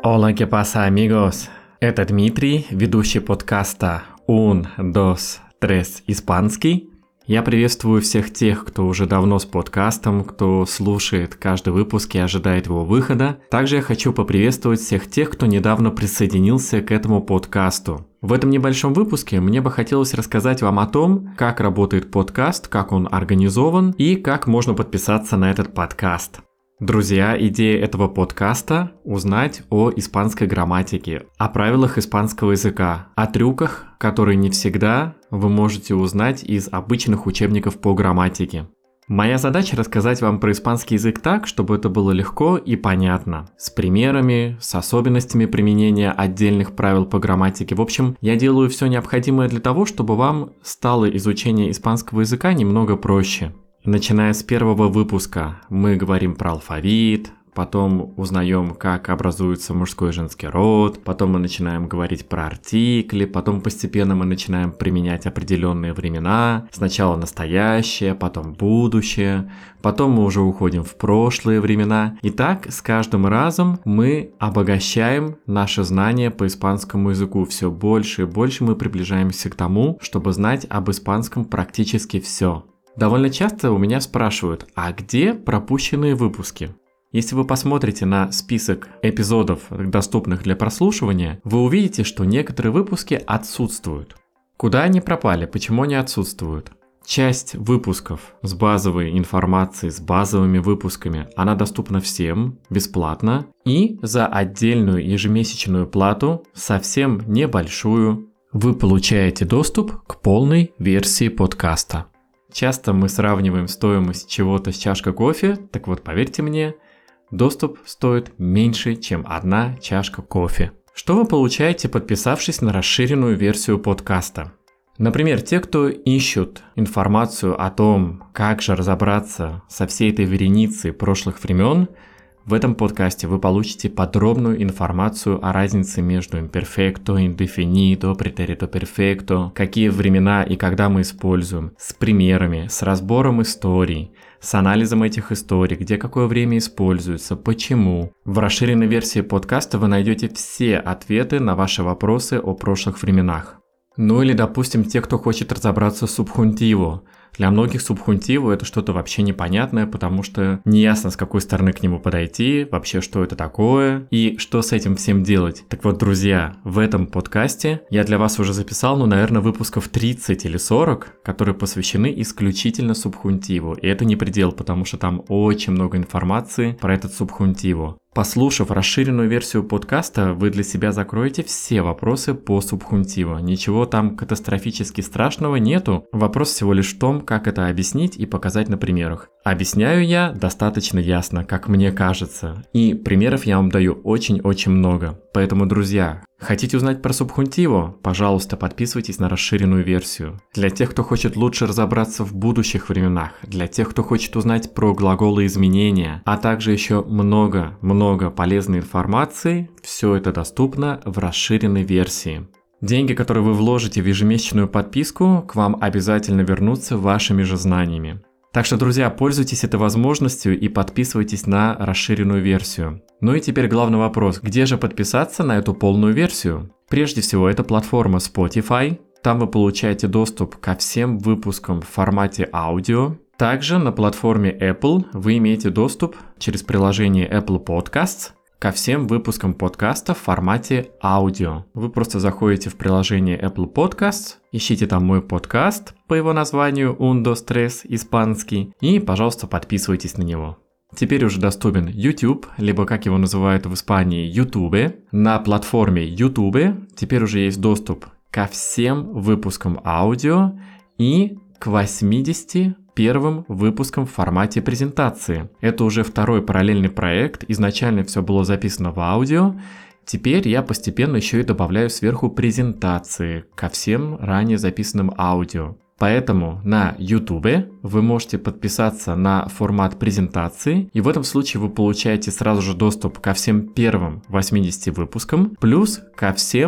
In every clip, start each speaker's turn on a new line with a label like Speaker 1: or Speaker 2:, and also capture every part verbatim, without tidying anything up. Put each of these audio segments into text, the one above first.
Speaker 1: Hola, ¿qué pasa, amigos? Это Дмитрий, ведущий подкаста Un, dos, tres, испанский. Я приветствую всех тех, кто уже давно с подкастом, кто слушает каждый выпуск и ожидает его выхода. Также я хочу поприветствовать всех тех, кто недавно присоединился к этому подкасту. В этом небольшом выпуске мне бы хотелось рассказать вам о том, как работает подкаст, как он организован и как можно подписаться на этот подкаст. Друзья, идея этого подкаста – узнать о испанской грамматике, о правилах испанского языка, о трюках, которые не всегда вы можете узнать из обычных учебников по грамматике. Моя задача – рассказать вам про испанский язык так, чтобы это было легко и понятно, с примерами, с особенностями применения отдельных правил по грамматике. В общем, я делаю все необходимое для того, чтобы вам стало изучение испанского языка немного проще. Начиная с первого выпуска мы говорим про алфавит, потом узнаем, как образуется мужской и женский род, потом мы начинаем говорить про артикли, потом постепенно мы начинаем применять определенные времена, сначала настоящее, потом будущее, потом мы уже уходим в прошлые времена. И так с каждым разом мы обогащаем наши знания по испанскому языку. Все больше и больше мы приближаемся к тому, чтобы знать об испанском практически все. Довольно часто у меня спрашивают, а где пропущенные выпуски? Если вы посмотрите на список эпизодов, доступных для прослушивания, вы увидите, что некоторые выпуски отсутствуют. Куда они пропали? Почему они отсутствуют? Часть выпусков с базовой информацией, с базовыми выпусками, она доступна всем, бесплатно, и за отдельную ежемесячную плату, совсем небольшую, вы получаете доступ к полной версии подкаста. Часто мы сравниваем стоимость чего-то с чашкой кофе, так вот, поверьте мне, доступ стоит меньше, чем одна чашка кофе. Что вы получаете, подписавшись на расширенную версию подкаста? Например, те, кто ищут информацию о том, как же разобраться со всей этой вереницей прошлых времен, в этом подкасте вы получите подробную информацию о разнице между imperfecto, indefinido, pretérito perfecto, какие времена и когда мы используем, с примерами, с разбором историй, с анализом этих историй, где какое время используется, почему. В расширенной версии подкаста вы найдете все ответы на ваши вопросы о прошлых временах. Ну или, допустим, те, кто хочет разобраться с subjuntivo. Для многих subjuntivo это что-то вообще непонятное, потому что неясно, с какой стороны к нему подойти, вообще что это такое и что с этим всем делать. Так вот, друзья, в этом подкасте я для вас уже записал, ну, наверное, выпусков тридцать или сорок, которые посвящены исключительно subjuntivo. И это не предел, потому что там очень много информации про этот subjuntivo. Послушав расширенную версию подкаста, вы для себя закроете все вопросы по subjuntivo. Ничего там катастрофически страшного нету. Вопрос всего лишь в том, как это объяснить и показать на примерах. Объясняю я достаточно ясно, как мне кажется. И примеров я вам даю очень-очень много. Поэтому, друзья, хотите узнать про subjuntivo? Пожалуйста, подписывайтесь на расширенную версию. Для тех, кто хочет лучше разобраться в будущих временах, для тех, кто хочет узнать про глаголы изменения, а также еще много-много полезной информации, все это доступно в расширенной версии. Деньги, которые вы вложите в ежемесячную подписку, к вам обязательно вернутся вашими же знаниями. Так что, друзья, пользуйтесь этой возможностью и подписывайтесь на расширенную версию. Ну и теперь главный вопрос, где же подписаться на эту полную версию? Прежде всего, это платформа Spotify. Там вы получаете доступ ко всем выпускам в формате аудио. Также на платформе Apple вы имеете доступ через приложение Apple Podcasts ко всем выпускам подкаста в формате аудио. Вы просто заходите в приложение Apple Podcasts, ищите там мой подкаст по его названию Un, dos, tres, испанский, и, пожалуйста, подписывайтесь на него. Теперь уже доступен YouTube, либо, как его называют в Испании, YouTube. На платформе YouTube теперь уже есть доступ ко всем выпускам аудио и к восьмидесяти первым выпуском в формате презентации. Это уже второй параллельный проект, изначально все было записано в аудио, теперь я постепенно еще и добавляю сверху презентации ко всем ранее записанным аудио. Поэтому на YouTube вы можете подписаться на формат презентации, и в этом случае вы получаете сразу же доступ ко всем первым восьмидесяти выпускам, плюс ко всем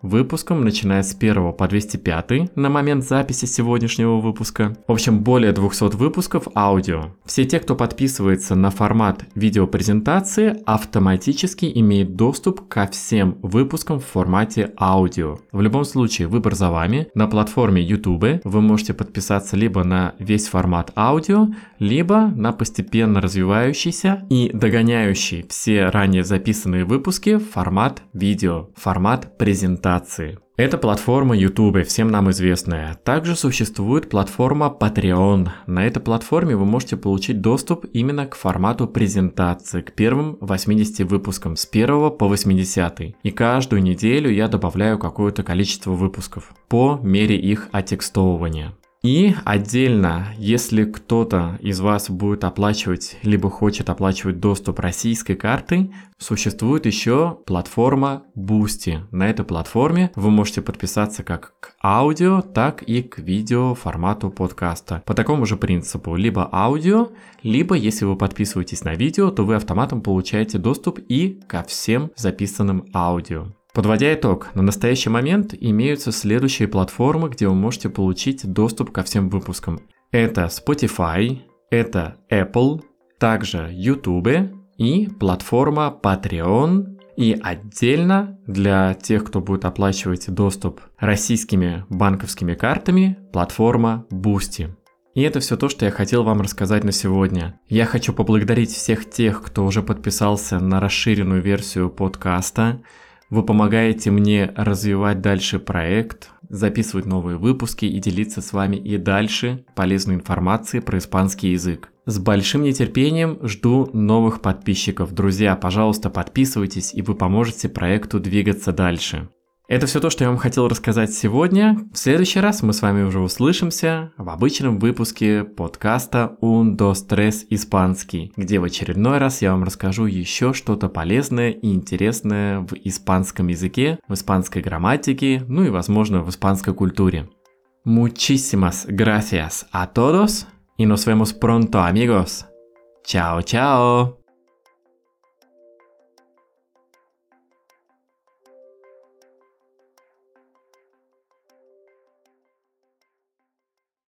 Speaker 1: выпускам, начиная с первого по двести пятый на момент записи сегодняшнего выпуска. В общем, более двухсот выпусков аудио. Все те, кто подписывается на формат видеопрезентации, автоматически имеет доступ ко всем выпускам в формате аудио. В любом случае, выбор за вами. На платформе YouTube вы можете подписаться либо на весь формат аудио, либо на постепенно развивающийся и догоняющий все ранее записанные выпуски формат видео, формат презентации. Это платформа YouTube, всем нам известная. Также существует платформа Patreon. На этой платформе вы можете получить доступ именно к формату презентации, к первым восьмидесяти выпускам, с первого по восьмидесятый. И каждую неделю я добавляю какое-то количество выпусков по мере их оттекстовывания. И отдельно, если кто-то из вас будет оплачивать, либо хочет оплачивать доступ российской картой, существует еще платформа Boosty. На этой платформе вы можете подписаться как к аудио, так и к видео формату подкаста. По такому же принципу, либо аудио, либо если вы подписываетесь на видео, то вы автоматом получаете доступ и ко всем записанным аудио. Подводя итог, на настоящий момент имеются следующие платформы, где вы можете получить доступ ко всем выпускам. Это Spotify, это Apple, также YouTube и платформа Patreon. И отдельно для тех, кто будет оплачивать доступ российскими банковскими картами, платформа Boosty. И это все то, что я хотел вам рассказать на сегодня. Я хочу поблагодарить всех тех, кто уже подписался на расширенную версию подкаста. Вы помогаете мне развивать дальше проект, записывать новые выпуски и делиться с вами и дальше полезной информацией про испанский язык. С большим нетерпением жду новых подписчиков. Друзья, пожалуйста, подписывайтесь, и вы поможете проекту двигаться дальше. Это все то, что я вам хотел рассказать сегодня. В следующий раз мы с вами уже услышимся в обычном выпуске подкаста Un, dos, tres Испанский, где в очередной раз я вам расскажу еще что-то полезное и интересное в испанском языке, в испанской грамматике, ну и, возможно, в испанской культуре. Muchísimas gracias a todos y nos vemos pronto, amigos. Chao, chao.